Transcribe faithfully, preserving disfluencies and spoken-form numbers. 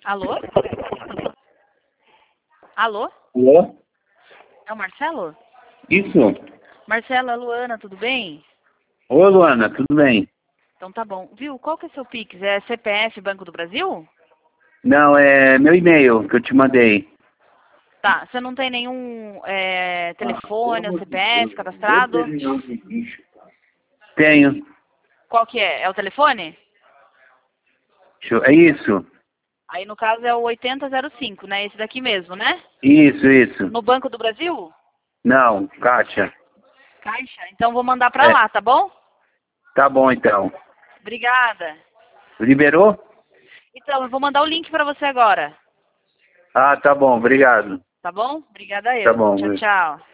Alô? Alô? Alô? É o Marcelo? Isso? Marcelo, é a Luana, tudo bem? Ô, Luana, tudo bem? Então tá bom. Viu, qual que é seu Pix? É C P F Banco do Brasil? Não, é meu e-mail que eu te mandei. Tá, você não tem nenhum é, telefone ou C P F cadastrado? Tenho. Qual que é? É o telefone? Deixa eu- É isso? Aí no caso é o oitenta zero cinco, né? Esse daqui mesmo, né? Isso, isso. No Banco do Brasil? Não, Kátia. Caixa? Então vou mandar pra É, lá, tá bom? tá bom então. Obrigada. Liberou? Então, eu vou mandar o link pra você agora. Ah, tá bom, obrigado. Tá bom? Obrigada Tá eu. bom. Tchau, tchau.